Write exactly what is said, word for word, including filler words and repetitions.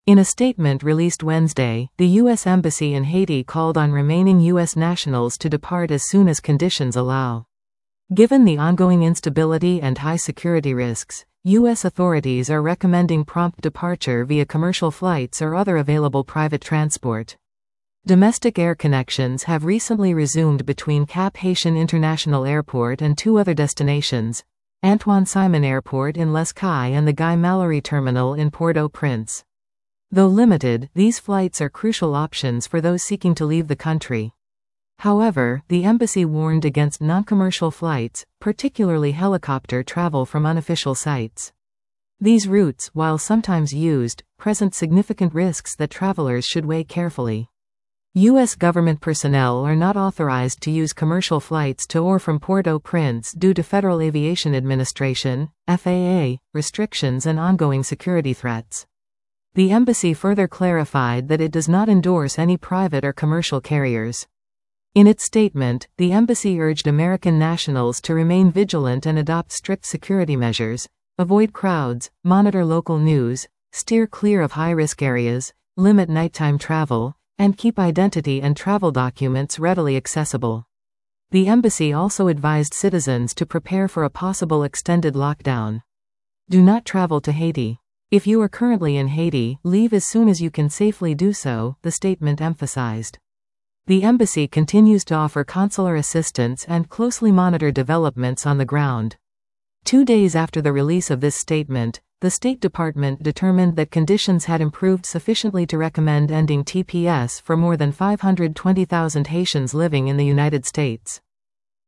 In a statement released Wednesday, the U S Embassy in Haiti called on remaining U S nationals to depart as soon as conditions allow. Given the ongoing instability and high security risks, U S authorities are recommending prompt departure via commercial flights or other available private transport. Domestic air connections have recently resumed between Cap Haitien International Airport and two other destinations, Antoine Simon Airport in Les Cayes and the Guy Mallory Terminal in Port-au-Prince. Though limited, these flights are crucial options for those seeking to leave the country. However, the embassy warned against non-commercial flights, particularly helicopter travel from unofficial sites. These routes, while sometimes used, present significant risks that travelers should weigh carefully. U S government personnel are not authorized to use commercial flights to or from Port-au-Prince due to Federal Aviation Administration, F A A, restrictions and ongoing security threats. The embassy further clarified that it does not endorse any private or commercial carriers. In its statement, the embassy urged American nationals to remain vigilant and adopt strict security measures, avoid crowds, monitor local news, steer clear of high-risk areas, limit nighttime travel, and keep identity and travel documents readily accessible. The embassy also advised citizens to prepare for a possible extended lockdown. Do not travel to Haiti. If you are currently in Haiti, leave as soon as you can safely do so, the statement emphasized. The embassy continues to offer consular assistance and closely monitor developments on the ground. Two days after the release of this statement, the State Department determined that conditions had improved sufficiently to recommend ending T P S for more than five hundred twenty thousand Haitians living in the United States.